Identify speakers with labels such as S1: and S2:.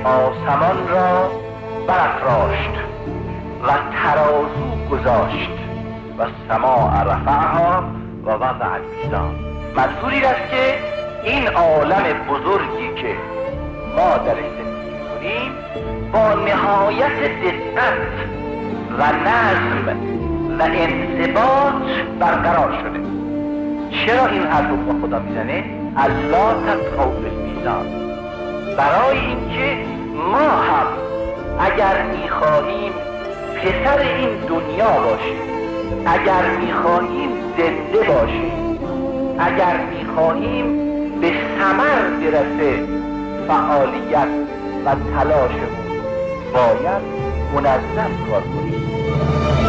S1: آسمان را برافراشت و ترازو گذاشت و سماع رفعها و وضع المیزان. منظور این است که این عالم بزرگی که ما درش زندگی می‌کنیم با نهایت دقت و نظم و انضباط برقرار شده. چرا این حرف رو با خدا میزنه؟ الا تطغوا فی المیزان، برای اینکه ما هم اگر میخواهیم پسر این دنیا باشیم، اگر میخواهیم زنده باشیم، اگر میخواهیم به ثمر برسه فعالیت و تلاشمون، باید منظم کار کنیم.